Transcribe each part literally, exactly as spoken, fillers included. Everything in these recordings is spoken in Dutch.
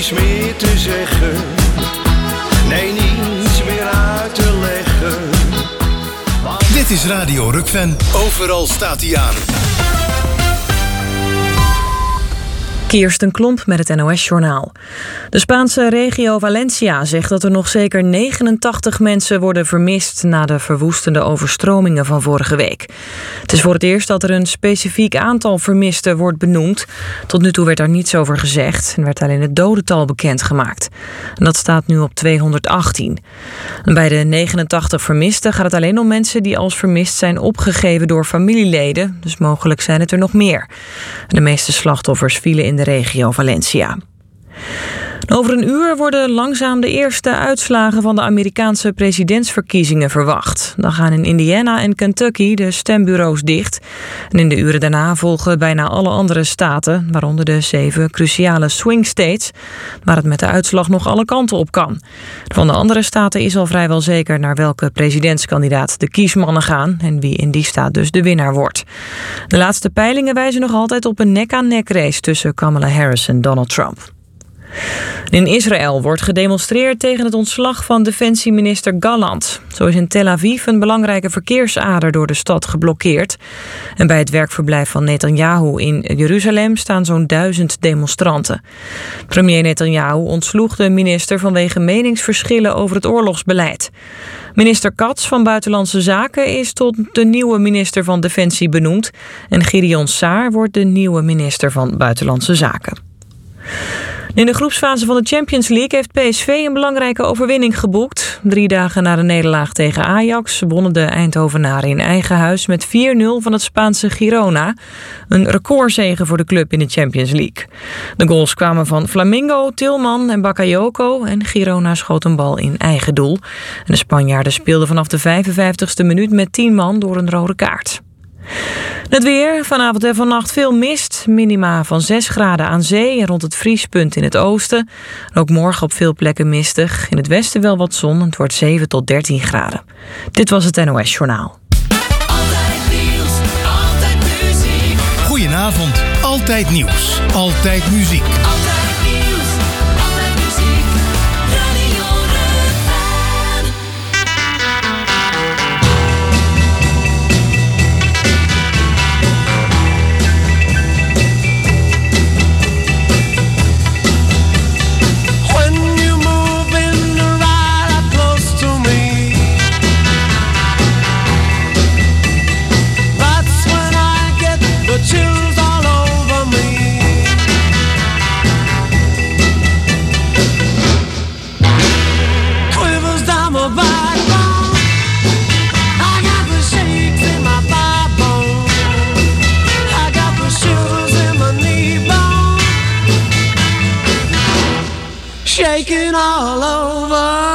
niets meer te zeggen. Nee, niets meer uit te leggen. Dit is Radio Rukven. Overal staat hij aan. Kirsten Klomp met het N O S-journaal. De Spaanse regio Valencia zegt dat er nog zeker negenentachtig mensen worden vermist na de verwoestende overstromingen van vorige week. Het is voor het eerst dat er een specifiek aantal vermisten wordt benoemd. Tot nu toe werd daar niets over gezegd en werd alleen het dodental bekendgemaakt. En dat staat nu op tweehonderdachttien. En bij de negenentachtig vermisten gaat het alleen om mensen die als vermist zijn opgegeven door familieleden. Dus mogelijk zijn het er nog meer. De meeste slachtoffers vielen in de regio Valencia. Over een uur worden langzaam de eerste uitslagen van de Amerikaanse presidentsverkiezingen verwacht. Dan gaan in Indiana en Kentucky de stembureaus dicht. En in de uren daarna volgen bijna alle andere staten, waaronder de zeven cruciale swing states, waar het met de uitslag nog alle kanten op kan. Van de andere staten is al vrijwel zeker naar welke presidentskandidaat de kiesmannen gaan en wie in die staat dus de winnaar wordt. De laatste peilingen wijzen nog altijd op een nek-aan-nek race tussen Kamala Harris en Donald Trump. In Israël wordt gedemonstreerd tegen het ontslag van defensieminister Gallant. Zo is in Tel Aviv een belangrijke verkeersader door de stad geblokkeerd. En bij het werkverblijf van Netanyahu in Jeruzalem staan zo'n duizend demonstranten. Premier Netanyahu ontsloeg de minister vanwege meningsverschillen over het oorlogsbeleid. Minister Katz van Buitenlandse Zaken is tot de nieuwe minister van Defensie benoemd. En Gideon Saar wordt de nieuwe minister van Buitenlandse Zaken. In de groepsfase van de Champions League heeft P S V een belangrijke overwinning geboekt. Drie dagen na de nederlaag tegen Ajax wonnen de Eindhovenaren in eigen huis met vier nul van het Spaanse Girona. Een recordzege voor de club in de Champions League. De goals kwamen van Flamingo, Tilman en Bakayoko en Girona schoot een bal in eigen doel. En de Spanjaarden speelden vanaf de vijfenvijftigste minuut met tien man door een rode kaart. Het weer, vanavond en vannacht veel mist. Minima van zes graden aan zee en rond het vriespunt in het oosten. En ook morgen op veel plekken mistig. In het westen wel wat zon. Het wordt zeven tot dertien graden. Dit was het N O S-journaal. Altijd nieuws, altijd muziek. Goedenavond, altijd nieuws, altijd muziek. Altijd nieuws, altijd muziek. Radio Rukven. Chills all over me. Quivers down my backbone. I got the shakes in my backbone. I got the shivers in my knee bone. Shaking all over.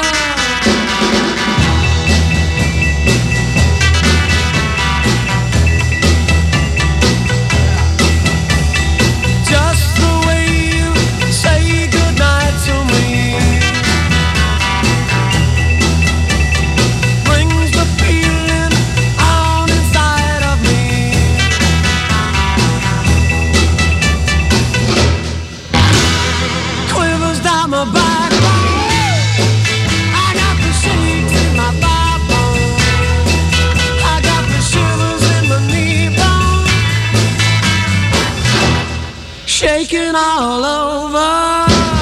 Shaking all over.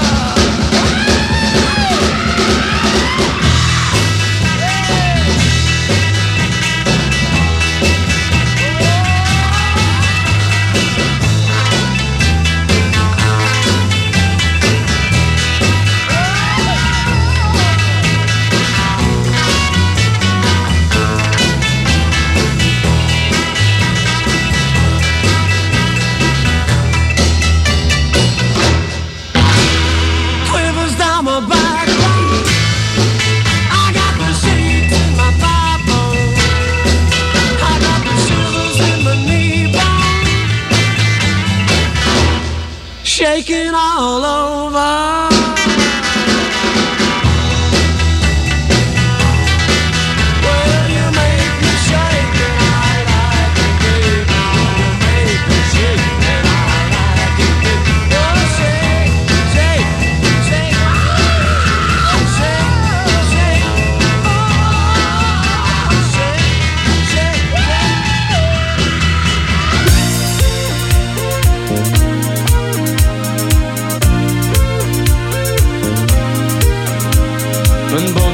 Shaking all over. Well, you make me shake and I like it, baby. You make me shake and I like it, baby. Oh, shake, shake,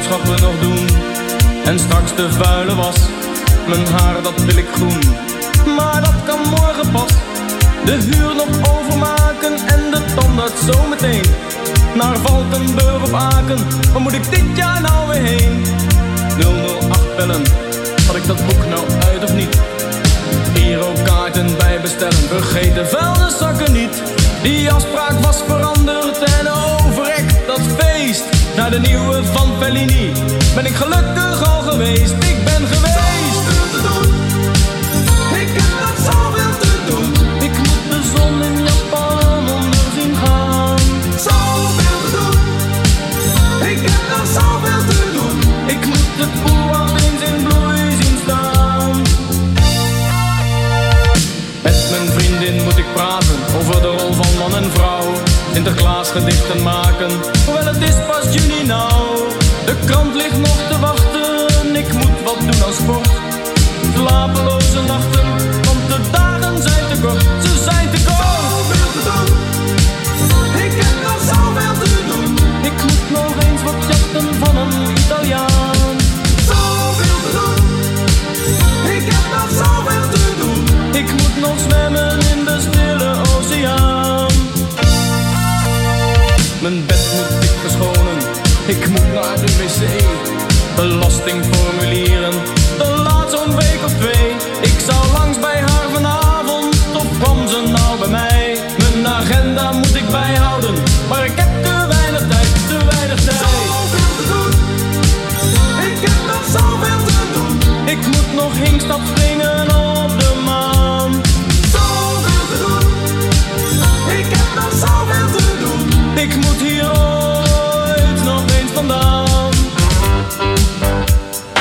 boodschappen nog doen. En straks de vuile was, mijn haar dat wil ik groen. Maar dat kan morgen pas, de huur nog overmaken en de tandarts zometeen naar Valkenburg of Aken. Waar moet ik dit jaar nou weer heen? nul nul acht bellen, had ik dat boek nou uit of niet? Girokaarten bij bestellen, vergeet de vuilniszakken niet. Die afspraak was veranderd en overrekt dat feest. Naar de nieuwe van Fellini ben ik gelukkig al geweest. Ik ben geweest. Zoveel te doen, ik heb nog zoveel te doen. Ik moet de zon in Japan onder zien gaan. Zoveel te doen, ik heb nog zoveel te doen. Ik moet het oerwoud eens in bloei zien staan. Met mijn vriendin moet ik praten over de rol van man en vrouw. Sinterklaas gedichten maken, hoewel het is pas juni nou. De krant ligt nog te wachten, ik moet wat doen aan sport. Slapeloze nachten, want de dagen zijn te kort, ze zijn te kort. Zoveel te doen, ik heb nog zoveel te doen. Ik moet nog eens wat jatten van een Italiaan. Zoveel te doen, ik heb nog zoveel te doen. Ik moet nog zwemmen in de stille oceaan. Mijn bed moet ik verschonen, ik moet naar de wc. Belastingformulieren, dat laat zo'n week of twee. Ik zou langs bij haar vanavond, of kwam ze nou bij mij? Mijn agenda moet ik bijhouden, maar ik heb te weinig tijd, te weinig tijd. Zoveel te doen, ik heb nog zoveel te doen. Ik moet nog hinkstap springen op de maan. Zoveel te doen, ik heb nog zoveel te doen. Ik moet hier ooit nog eens vandaan.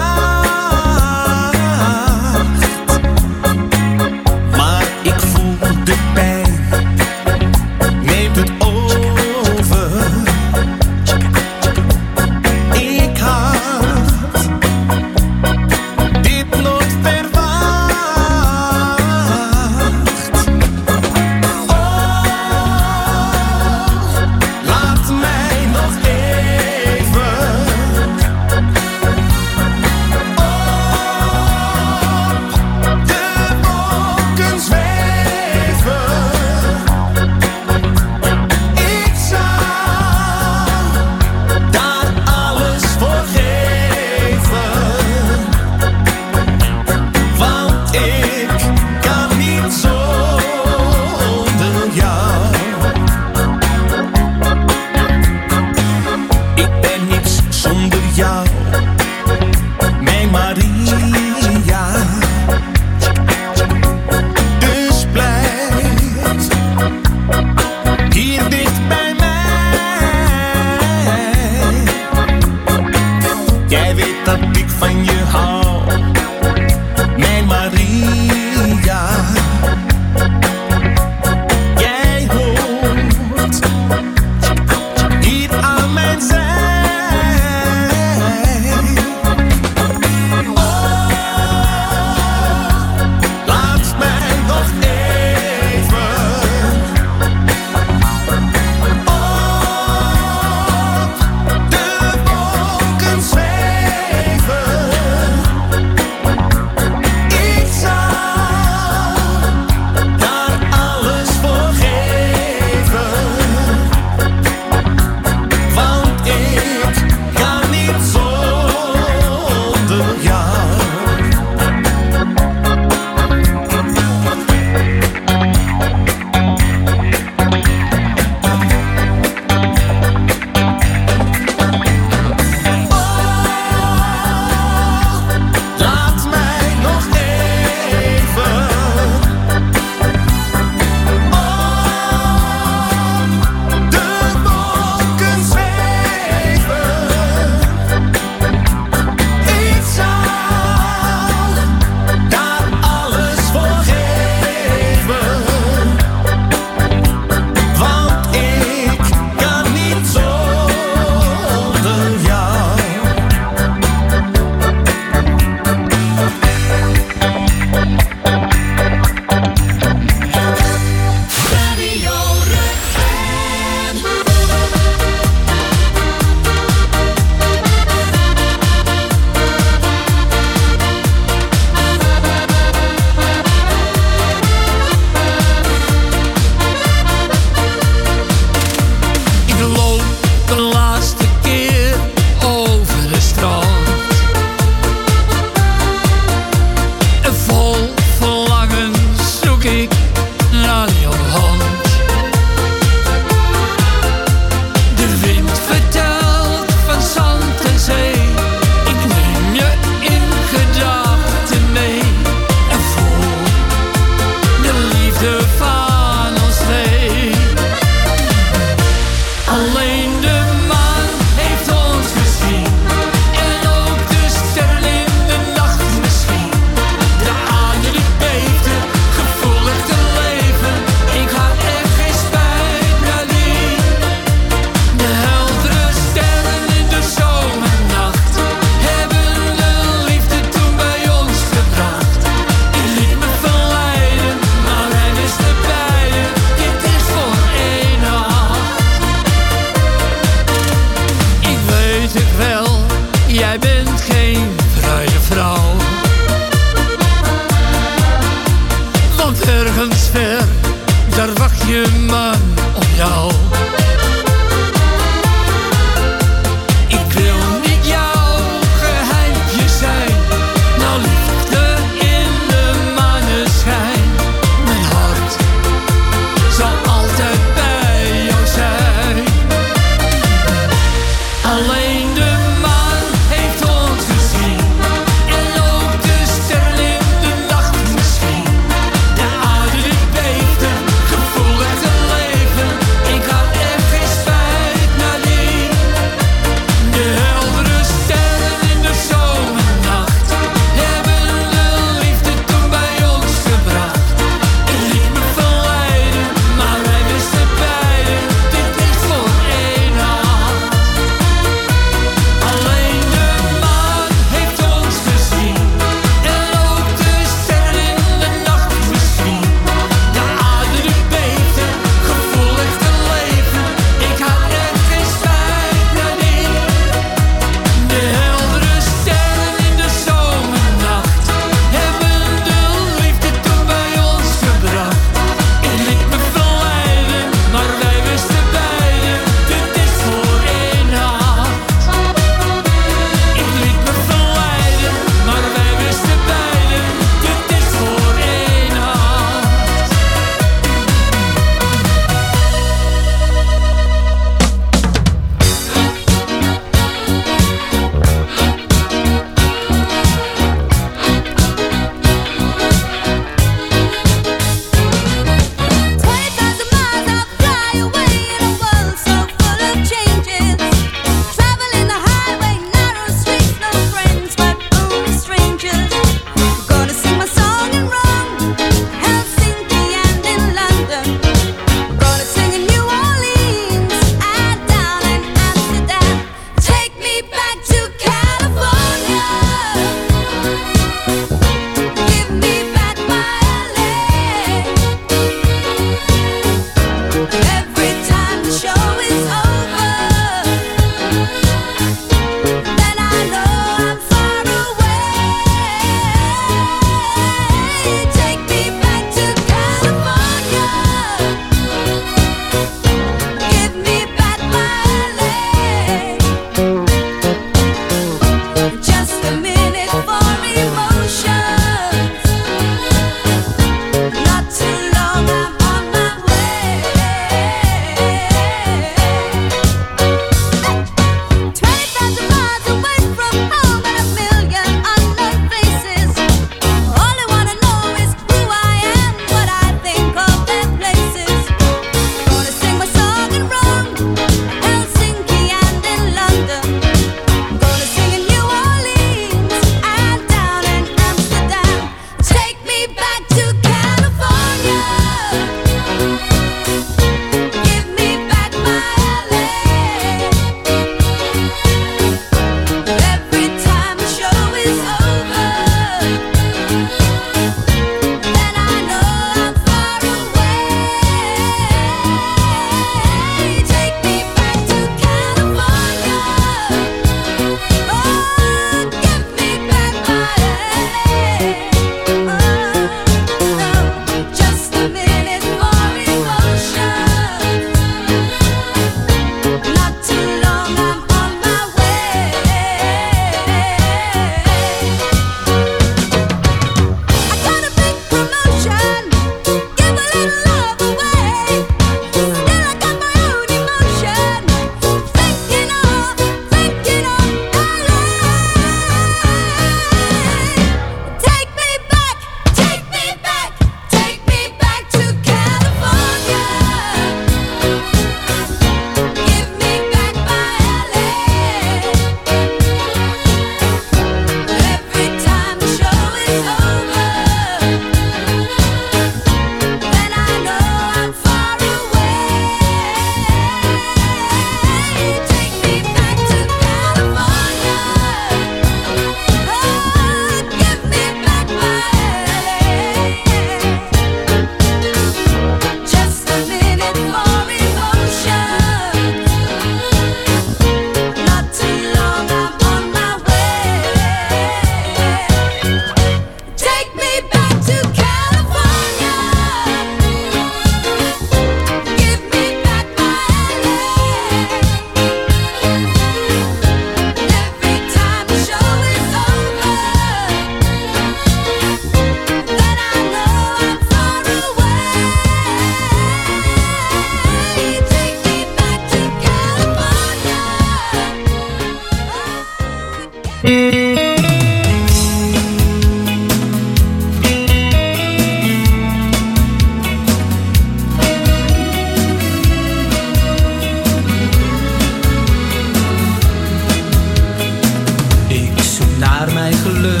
geluk.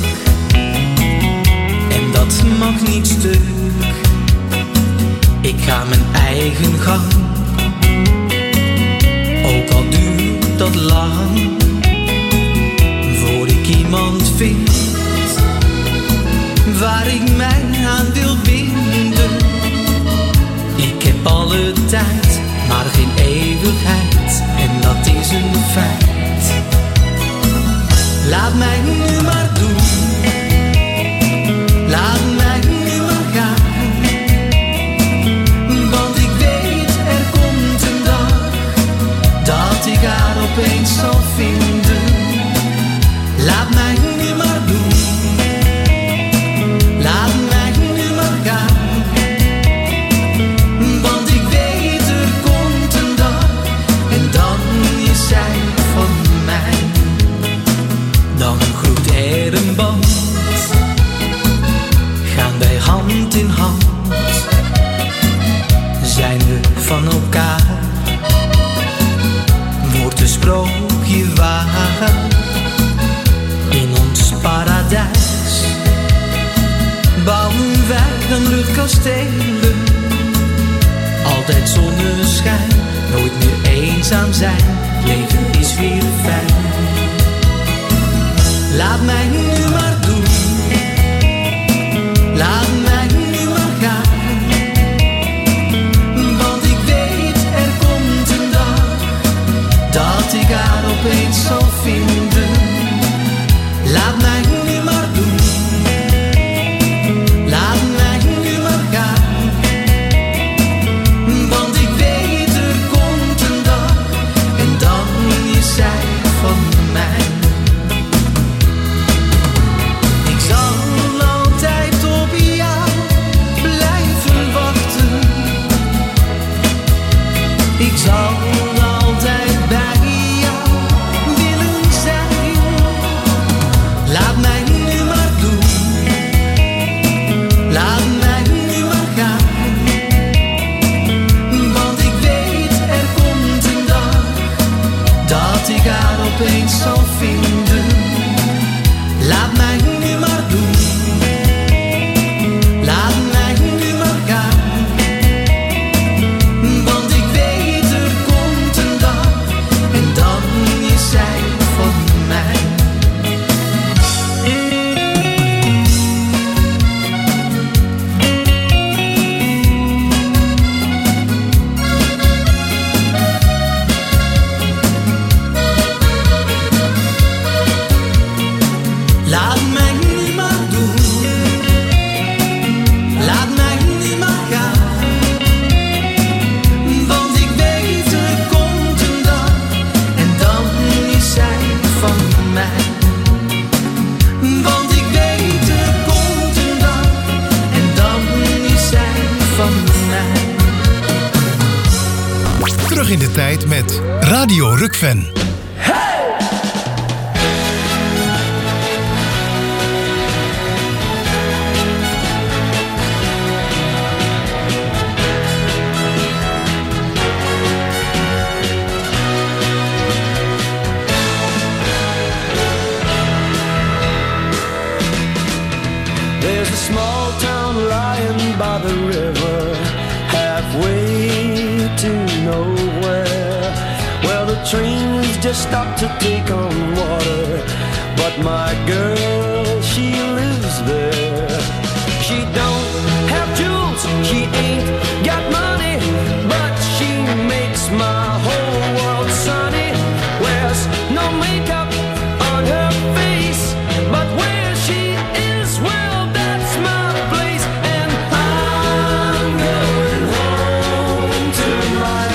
En dat mag niet stuk. Ik ga mijn eigen gang. Ook al duurt dat lang. Voor ik iemand vind waar ik mij aan wil binden. Ik heb alle tijd, maar geen eeuwigheid. En dat is een feit. Laat mij nu maar doen. Laat mij nu maar gaan. Want ik weet er komt een dag dat ik haar opeens zal vinden. Laat mij nu maar doen. Laat mij nu maar gaan. Want ik weet er komt een dag en dan is zij van mij. Dan groeit er een band. Gaan wij hand in hand. Zijn we van elkaar. Wordt een sprookje waar. In ons paradijs bouwen wij dan luchtkastelen. Altijd zonneschijn, nooit meer eenzaam zijn. Leven is weer fijn. Laat mij nu maar doen. Laat mij nu maar gaan. Want ik weet er komt een dag dat ik haar opeens zal vinden. Laat mij nu maar doen. Laat mij nu maar gaan. Want ik weet er komt een dag en dan is zij van mij. Ik zal altijd op jou blijven wachten. Ik zal altijd bij jou willen zijn. Laat mij nu maar doen. Laat mij nu maar gaan. Want ik weet er komt een dag dat ik haar opeens zal vinden. Laat mij nu maar doen. Laat mij nu maar gaan. Want ik weet er komt een dag en dan is zij van mij. Laat mij nu maar doen. Laat mij nu maar gaan. Want ik weet er komt een dag en dan is zij van mij. Want ik weet er komt een dag en dan is zij van mij. Terug in de tijd met Radio Rukven. There's a small town lying by the river, halfway to nowhere, where the trains just stop to take on water. But my girl, she lives there. She don't have jewels, she ain't got money, but she makes my whole world sunny. Wears no makeup on her face, but where she is, well, that's my place. And I'm going home to my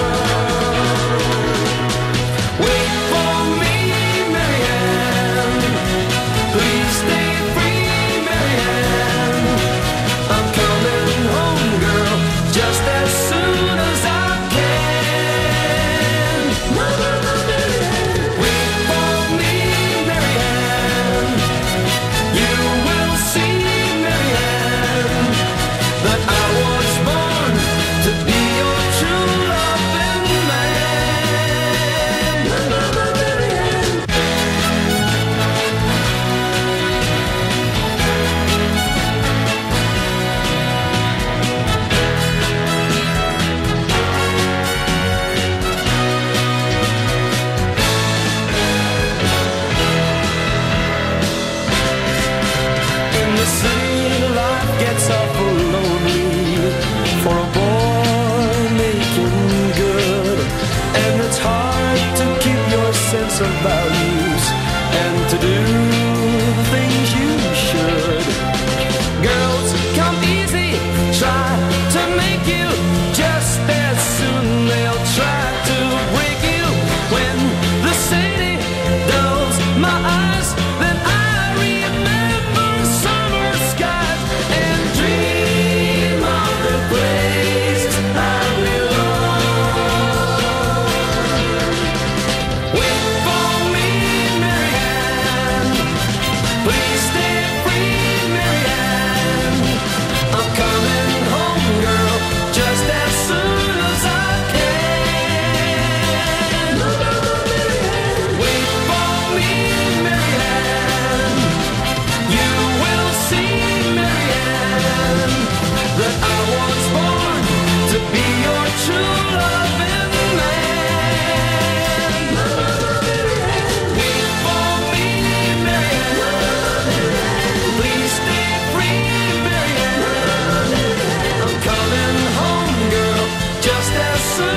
girl. Wait for me, Marianne, of values and to do the things you should. Girls come easy, try to make you, just as soon they'll try to break you. When the city dulls my eyes, then I remember summer skies and dream of the place I belong. Wait for me, Marianne, please stay free, Marianne. I'm coming home, girl, just as soon as I can. Wait for me, Marianne. You will see, Marianne, that I was born to be your true loving man. Wait for me, Marianne. Please stay free, Marianne. I'm coming home, girl, just as soon.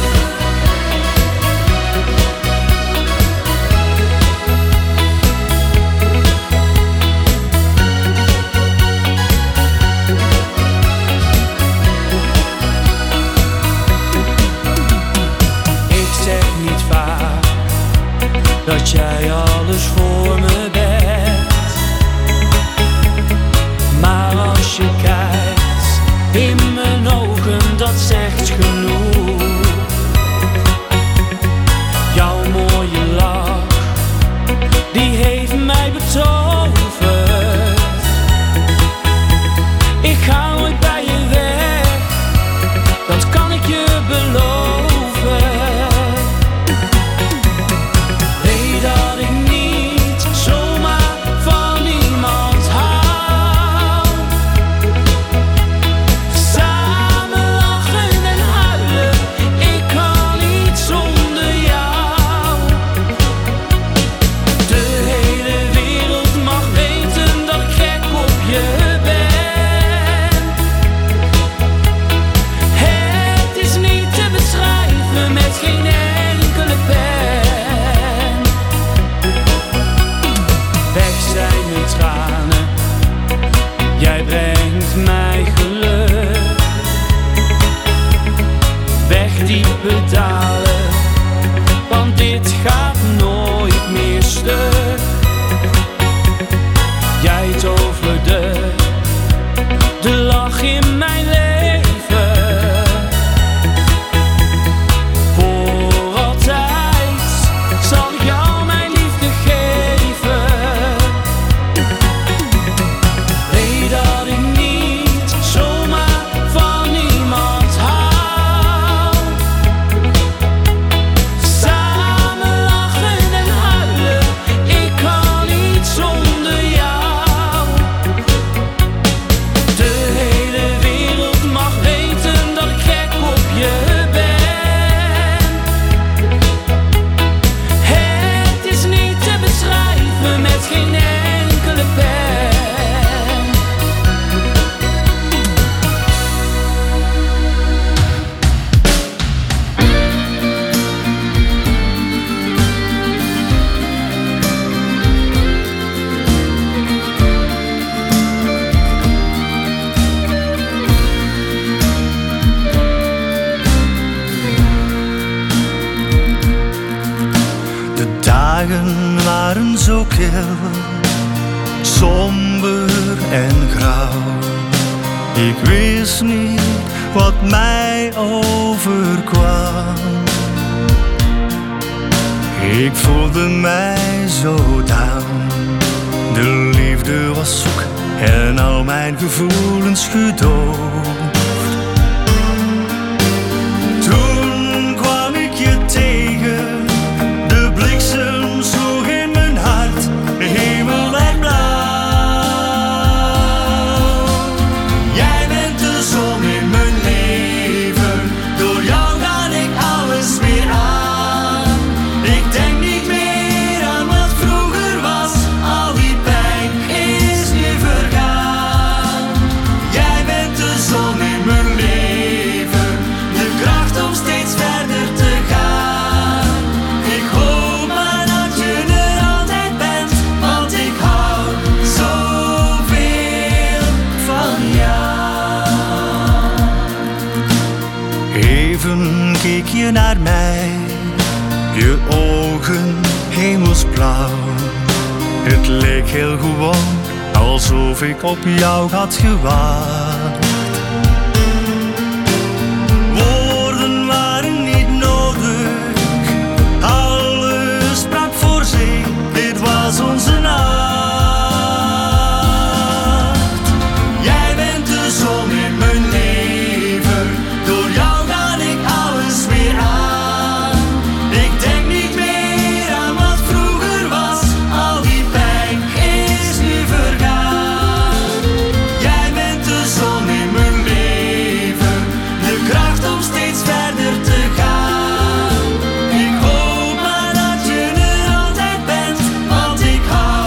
Ik zeg niet vaak dat jij alles voor me bent, maar als je kijkt in mijn ogen, dat zegt genoeg. Jouw mooie lach, die heeft mij betoverd. Ik ga nooit bij je weg, dat kan ik je beloven. Weet dat ik niet zomaar van iemand hou. Samen lachen en huilen, ik kan niet zonder jou. De hele wereld mag weten dat ik gek op je ben. Het is niet te beschrijven met geen enkele pen. Weg zijn mijn tranen, jij brengt mij geluk. Weg diepe dalen, want dit gaat nooit meer stuk. Jij toverde de lach in mijn leven. Voor altijd zal ik jou mijn liefde geven. Weet dat ik niet zomaar van iemand hou. Samen lachen en huilen, ik kan niet zonder jou. De hele wereld mag weten dat ik gek op je ben. Het is niet te beschrijven met geen enkele pen. De dagen waren zo kil, somber en grauw. Ik wist niet wat mij overkwam. Ik voelde mij zo down. De liefde was zoek en al mijn gevoelens gedoofd. Toen kwam ik je tegen, de bliksem sloeg in mijn hart, de hemel werd blauw. Jij bent de zon in mijn leven, door jou ga ik alles weer aan. Ik denk niet meer aan wat vroeger was, al die pijn is nu vergaan. Jij bent de zon blauw. Het leek heel gewoon, alsof ik op jou had gewacht. Woorden waren niet nodig, alles sprak voor zich, dit was onze nacht. Jij bent de zon in mijn leven, door jou kan ik alles weer aan. Ik denk niet meer aan wat vroeger was, al die pijn is nu vergaan. Jij bent de zon in mijn leven, de kracht om steeds verder te gaan. Ik hoop maar dat je er altijd bent, want ik hou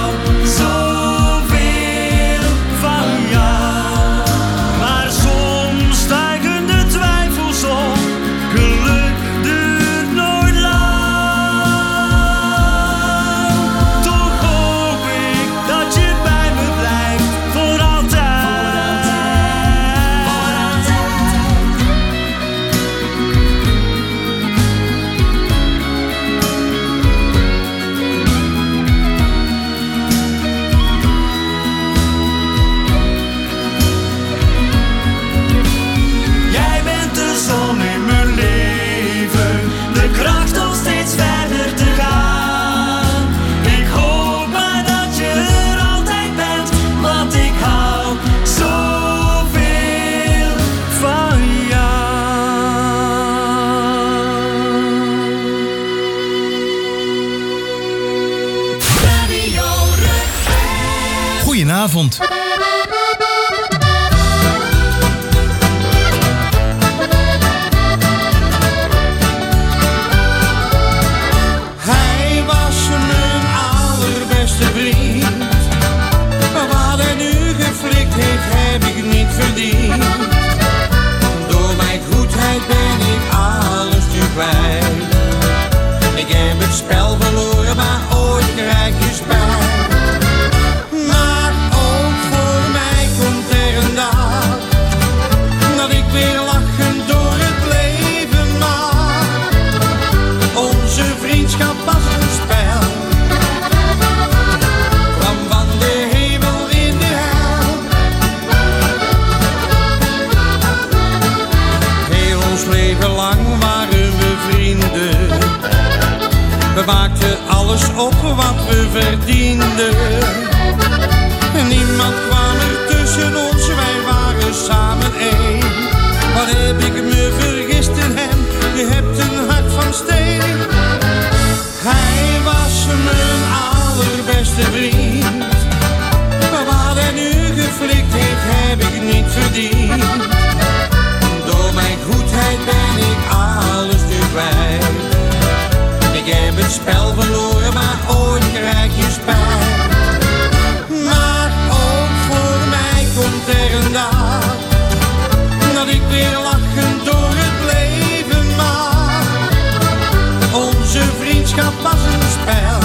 zoveel van jou. Maar soms stijgen de twijfels op, geluk duurt nooit lang. Toch hoop ik dat je bij me blijft, voor altijd. Jij bent de zon in mijn leven, de kracht om steeds verder te gaan. Ik hoop maar dat je er altijd bent, want ik hou zoveel van jou. Radio Rukven. Goedenavond. Hij was mijn allerbeste vriend. Wat hij nu geflikt heeft, heb ik niet verdiend. Door mijn goedheid ben ik alles nu kwijt. Ik heb het spel verloren, maar ooit krijg je spijt. Maar ook voor mij komt er een dag dat ik weer lachend door het leven mag. Onze vriendschap was een spel, kwam van de hemel in de hel. Heel ons leven lang waren we vrienden. We maakten alles op wat we verdienden. Niemand kwam er tussen ons, wij waren samen één. Wat heb ik me vergist in hem, je hebt een hart van steen. Hij was mijn allerbeste vriend. Wat hij nu geflikt heeft, heb ik niet verdiend. Door mijn goedheid ben ik alles nu kwijt. Ik heb het spel verloren, maar ooit krijg je spijt. Maar ook voor mij komt er een dag dat ik weer lachend door het leven mag. Onze vriendschap was een spel,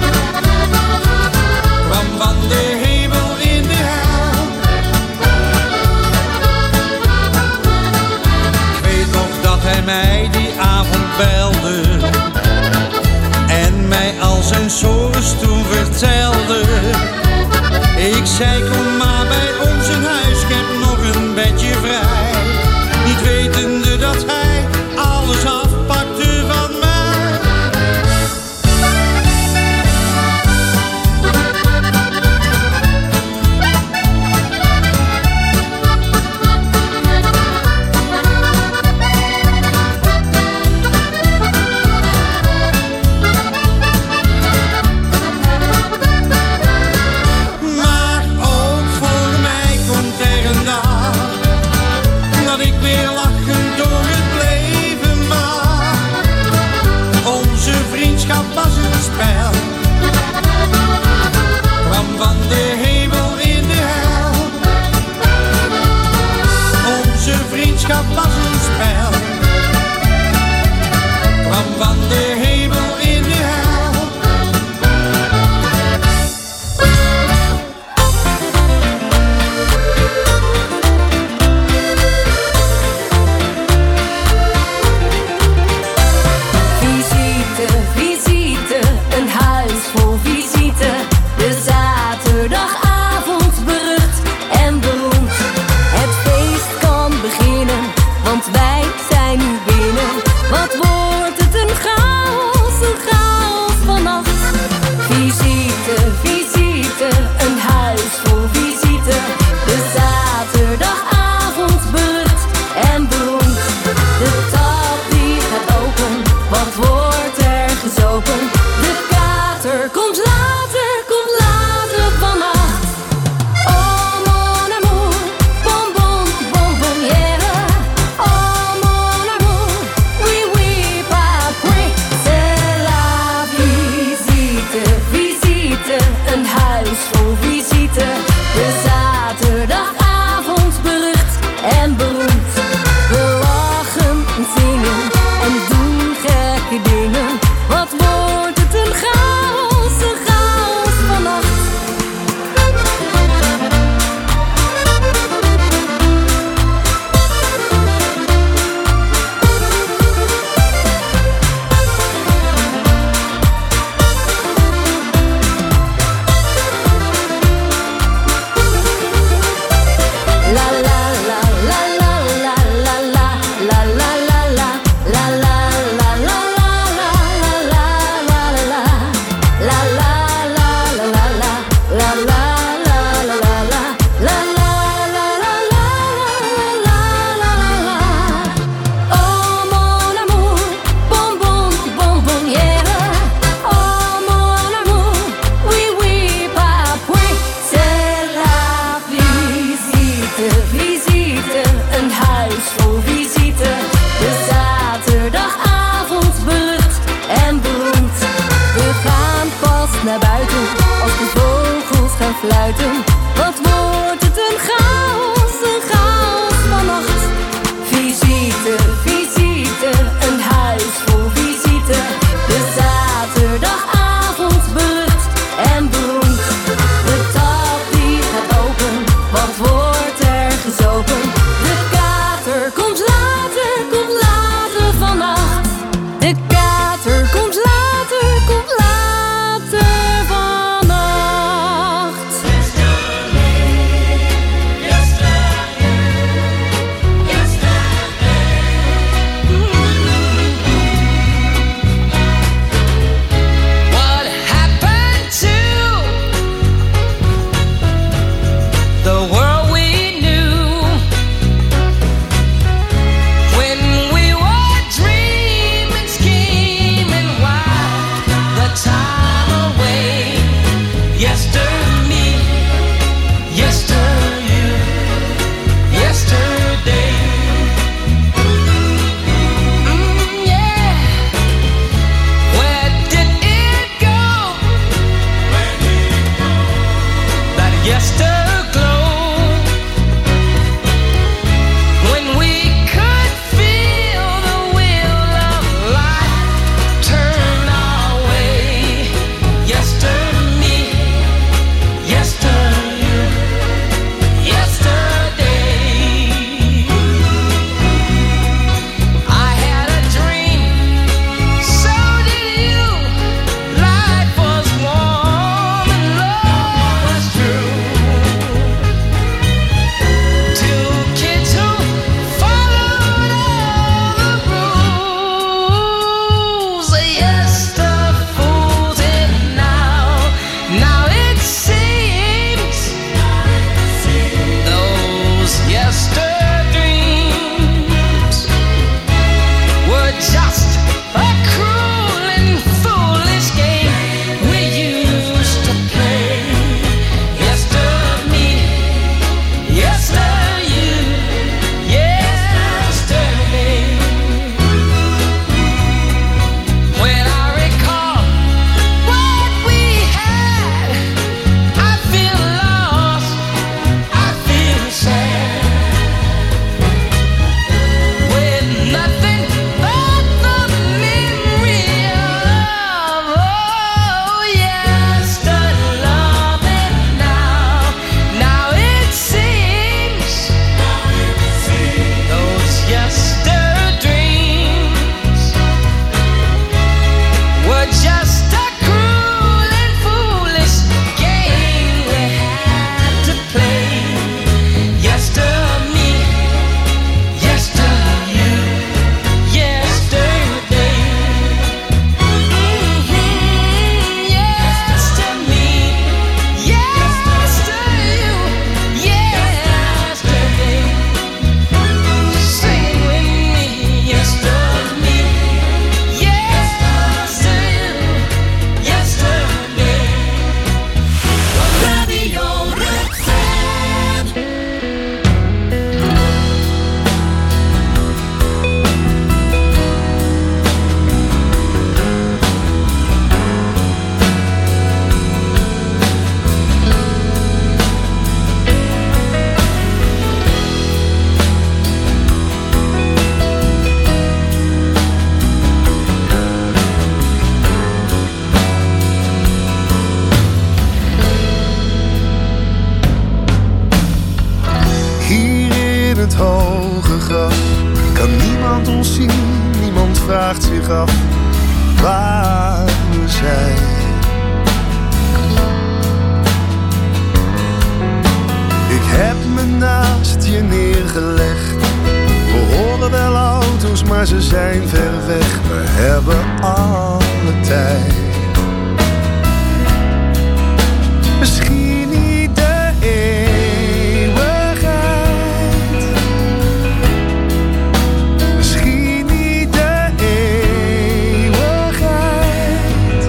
kwam van de hemel in de hel. Ik weet nog dat hij mij die avond belde en mij al zijn sores toen vertelde. Ik zei kom maar bij ons in huis, ik heb nog een bedje vrij. Niet wetende dat hij alles afpakte van mij. Maar ook buiten. Wat wordt het een chaos, een chaos vannacht. Visite, visite, een huis vol visite. De zaterdagavond berucht en beroemd. De tap die gaat open, wat wordt er gezopen? De kater komt later, komt later vannacht. De kater komt later, komt later vannacht. What happened to the world we knew when we were dreaming, scheming, while the time away? Yesterday, yesterday, yesterday. Mm, yeah. Where did it go? That yesterglow, when we could feel the wheel of life turn our way. Yesterday, yesterday, yesterday. I had a dream, so did you. Life was warm and love was true. Two kids who followed all the rules. Yes, the fools in now. Now it seems those yester dreams were just a cruel and foolish game we used to play. Yester me, yester you, yesterday. When I recall what we had, I feel lost, I feel sad. With nothing but the memory of, oh, yester loving now. Now it seems those yester dreams were just a cruel and foolish game we had to play. Yester me, yester you, yesterday. Mhm, yester me, yester you, yesterday. Sing with me, yester me, yester you, yesterday. Radio Rukven. Hier in het hoge gras kan niemand ons zien, niemand vraagt zich af waar we zijn. Ik heb me naast je neergelegd. We horen wel auto's, maar ze zijn ver weg. We hebben alle tijd. Misschien niet de eeuwigheid. Misschien niet de eeuwigheid.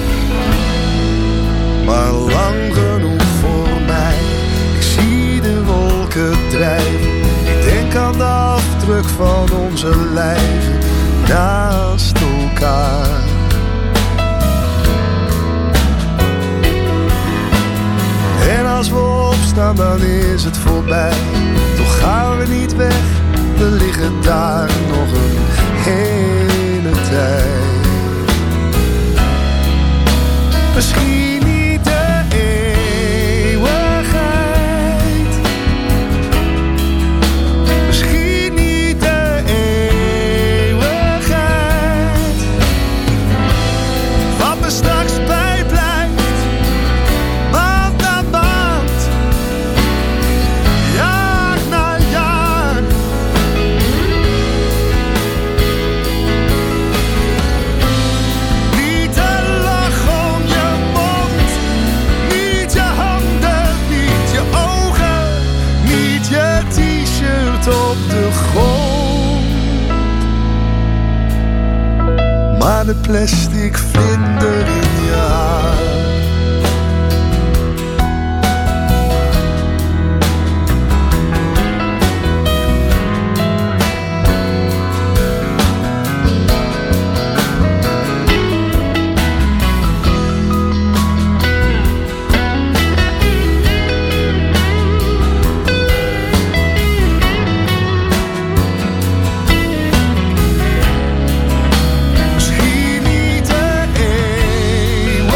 Maar lang genoeg voor mij. Ik zie de wolken drijven. Ik denk aan de afdruk van onze lijven naast elkaar. En als we staan, dan is het voorbij. Toch gaan we niet weg, we liggen daar nog een hele tijd. Misschien niet de eeuwigheid, misschien niet de eeuwigheid. Wat me straks bijblijft, maand na maand, jaar na jaar. Niet een lach om je mond, niet je handen, niet je ogen, niet je t-shirt op de grond, maar de plastic vlinder in je haar. Misschien niet de eeuwigheid,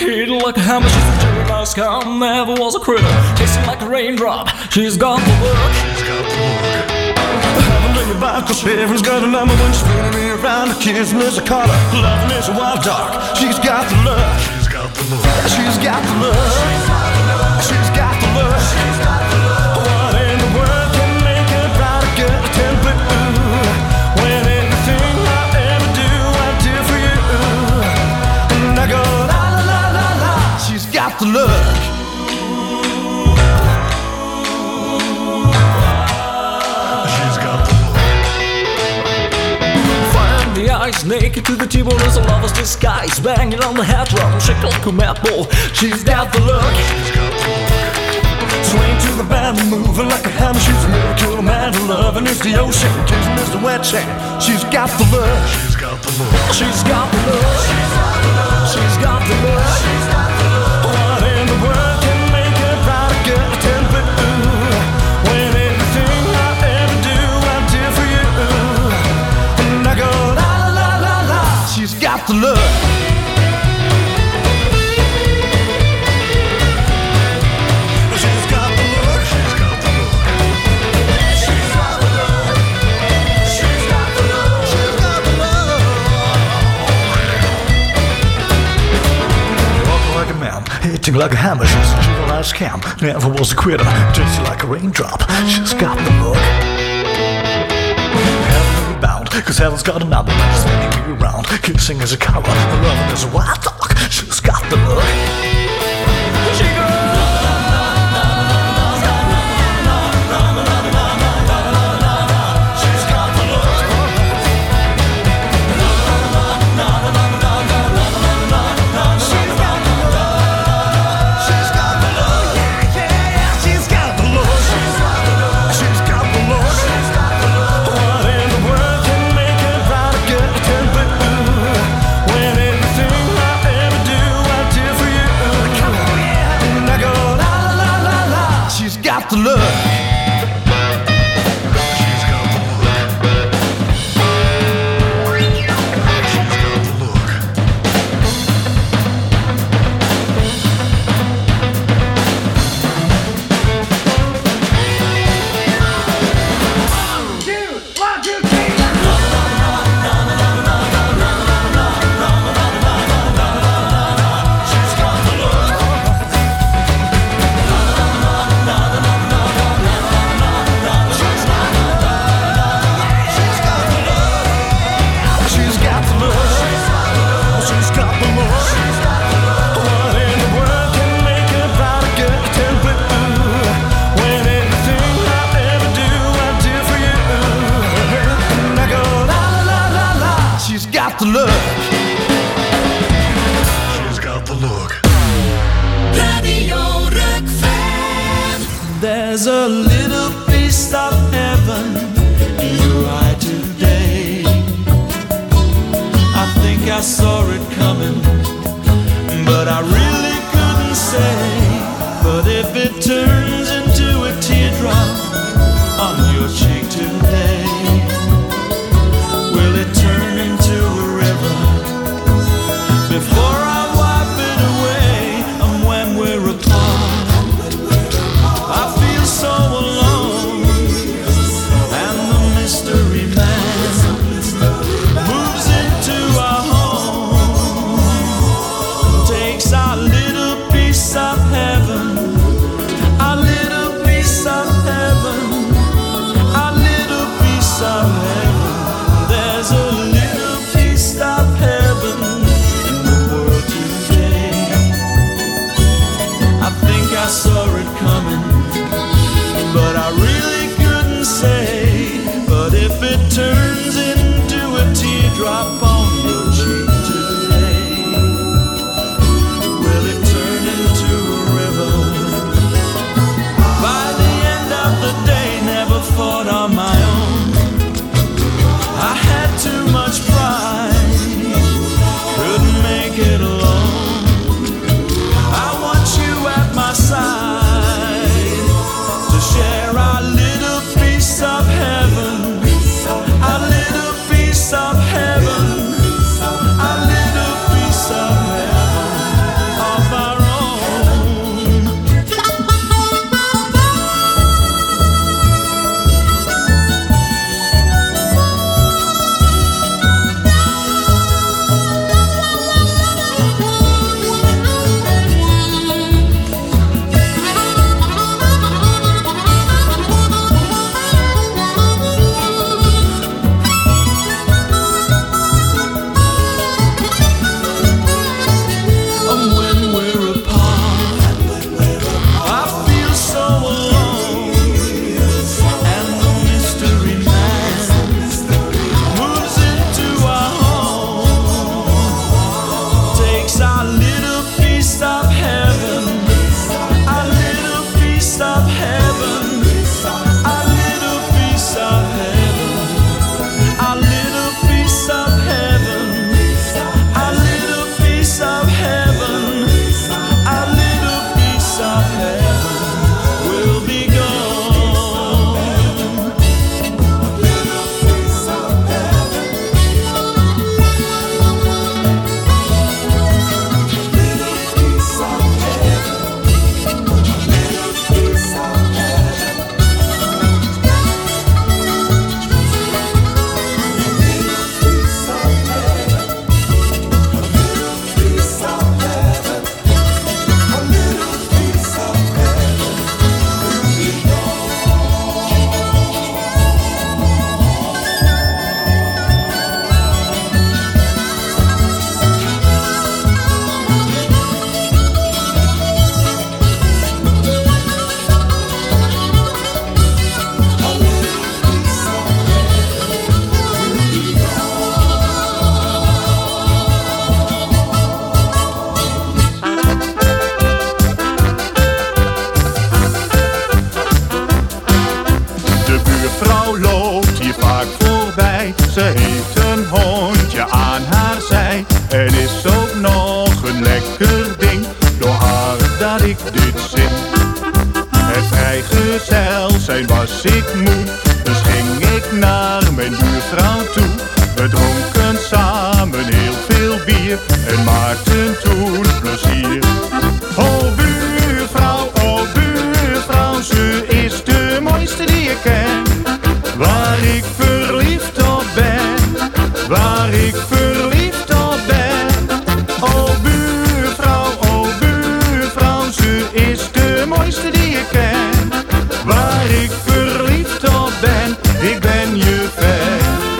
Hit like a hammer, she's a cherry mouse cow. Never was a critter, tasting like a raindrop. She's got the look. She's got the look. Heaven in your back, cause heaven's got a number when she's spinning me around. The kiss is a color, loving is a wild dog. She's got the look. She's got the look. She's got the look. She's got the look. She's got the look. What in the world can make a bride get a temper? When anything I ever do, I do for you. And I go la la la la la. She's got the look. Eyes naked to the T-bone as a lover's disguise, banging on the head drum, shake like a mad bull. She's got the look. Swing to the band, moving like a hammer. She's a miracle, a man to love, and it's the ocean. Kissing is the wet sand. She's got the look. She's got the look. She's got the look. She's got the look. What in the world can make a bride get a temper? When anything I ever do, I do for you. And I go la. She's got the look. She's got the look. She's got the look. She's got the look. She's got the look. She's got the look. Walking like a man, hitting like a hammer. She's a juvenile scam. Never was a quitter. Tasting like a raindrop. She's got the look. Cause heaven's got a number, spinning me around. Kissing is a coward, loving is a wild dog. She's got the look. She goes. She's got the look. She's got the look. She's got the look. Yeah, yeah, yeah. She's got the look. She's got the look. She's got the look. She's got the look. What in the world? When anything I ever do, I do for you. Come on, yeah. And I go la la la la la. She's got the look. She's got the look. She's got the look. One, two, one, two, three. The look. She's got the look. Radio Rock-fan. There's a little piece of heaven in your eye today. I think I saw it coming, but I really couldn't say. But if it turns into a teardrop on your cheek today, will it turn into a river before I wipe it away? And when we're apart, I feel so alone, and the mystery man moves into our home, takes our little piece of heaven, our little piece of heaven, our little piece of heaven. There's a little piece of heaven in the world today. I think I saw it coming, but I really couldn't say. But if it turns into a teardrop on your cheek today, will it turn into a river? By the end of the day, never fought on my own. I had too much pride, couldn't make it alone. I want you at my side to share our little piece of heaven, our little piece of heaven. heeft een hondje aan haar zij. En is ook nog een lekker ding, door haar dat ik dit zing. Het vrijgezel zijn was ik moe, dus ging ik naar mijn buurvrouw toe. We dronken samen heel veel bier en maakten toen plezier. Oh buurvrouw, oh buurvrouw, ze is de mooiste die ik ken. Waar ik verliefd op ben, waar ik verliefd op ben. Oh buurvrouw, oh buurvrouw, ze is de mooiste die ik ken. Waar ik verliefd op ben, ik ben je fan.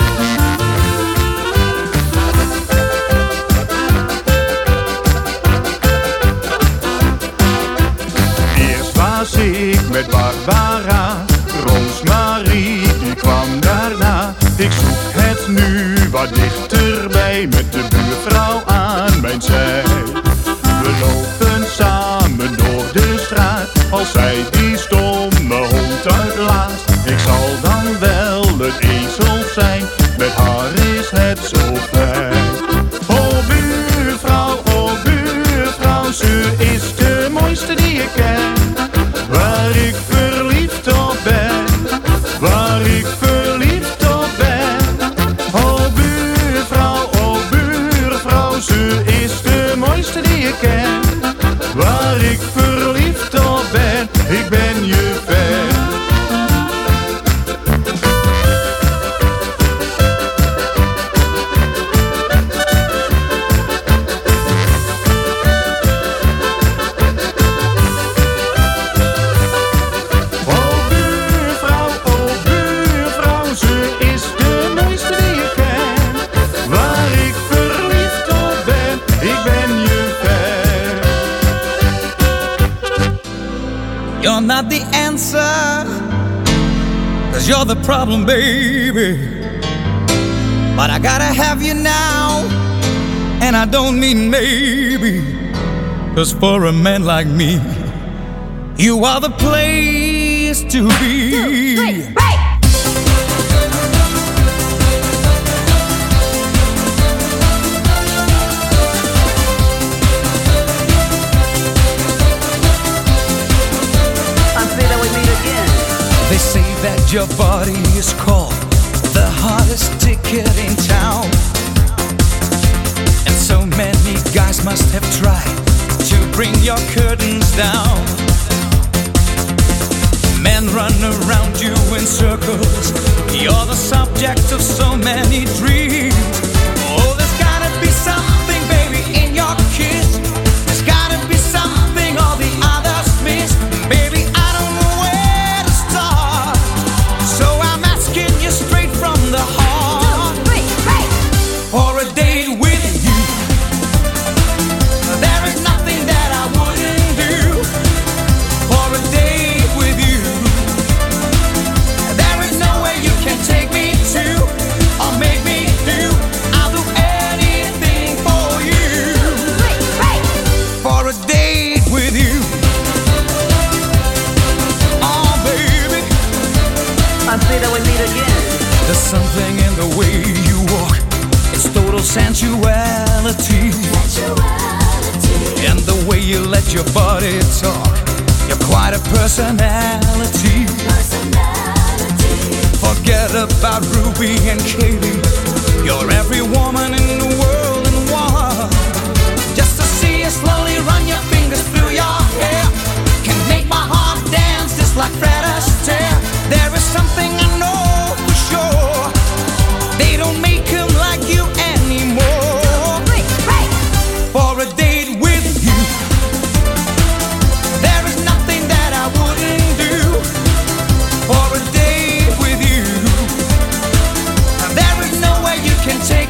Eerst was ik met Barbara, Roosmarie die kwam daarna. Ik zoek het nu wat dichterbij met de buurvrouw aan mijn zij. We lopen samen door de straat, als zij die stomme hond uitlaat. Ik zal dan wel een ezel zijn, met haar is het zo fijn. Oh buurvrouw, oh buurvrouw, ze is de mooiste die ik ken. Waar ik verliefd op ben, waar ik verliefd op ben. Oh buurvrouw, oh buurvrouw, ze is de mooiste die ik ken. Waar ik verliefd op ben, ik ben je fan. You're not the answer, 'cause you're the problem, baby. But I gotta have you now, and I don't mean maybe. 'Cause for a man like me, you are the place to be. Two, three, right. They say that your body is called the hottest ticket in town, and so many guys must have tried to bring your curtains down. Men run around you in circles, you're the subject of so many dreams. Oh, there's gotta be something, baby, in your kiss. There's gotta be something all the others miss. Baby, I don't know where to start, so I'm asking you straight from the heart. Two, three, right. For a date with you, there is nothing that I wouldn't do. For a date with you, there is no way you can take me to or make me do. I'll do anything for you. Two, three, right. For a date with you. Oh baby, I say that we meet again. There's something in the way you walk, it's total sensuality. Sensuality. And the way you let your body talk, you're quite a personality. Personality. Forget about Ruby and Katie,